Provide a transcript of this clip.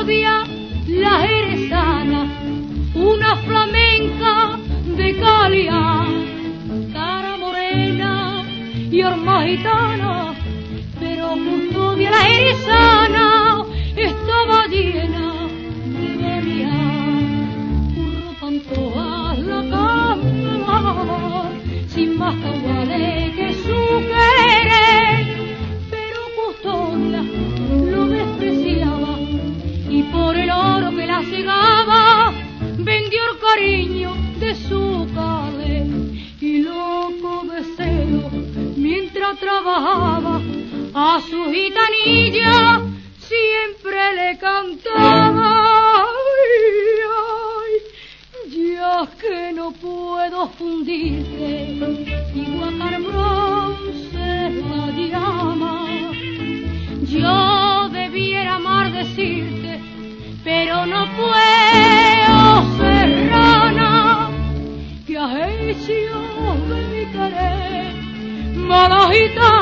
custodia la jerezana, una flamenca de Calidad, cara morena y horma gitana, pero custodia la jerezana estaba llena de variedad. Curropan todas la cama, sin más caudales que su querer, pero custodia lo despreciaba y por el oro que la cegaba vendió el cariño de su cadé. Y loco de celo mientras trabajaba a su gitanilla siempre le cantaba: ay, ya que no puedo fundirte igual al bronce la llama, yo debiera maldecirte, pero no puedo ser rana. ¿Qué has hecho de mi querer, mala gitana?